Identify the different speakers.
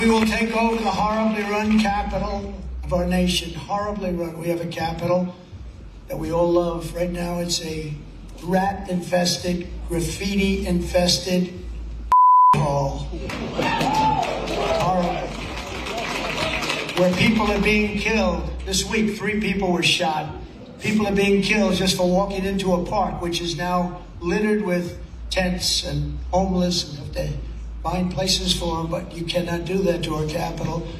Speaker 1: We will take over the horribly run capital of our nation. Horribly run. We have a capital that we all love. Right now it's a rat-infested, graffiti-infested hall. Horrible. Where people are being killed. This week, 3 people were shot. People are being killed just for walking into a park, which is now littered with tents and homeless, and have to find places for them, but you cannot do that to our capital.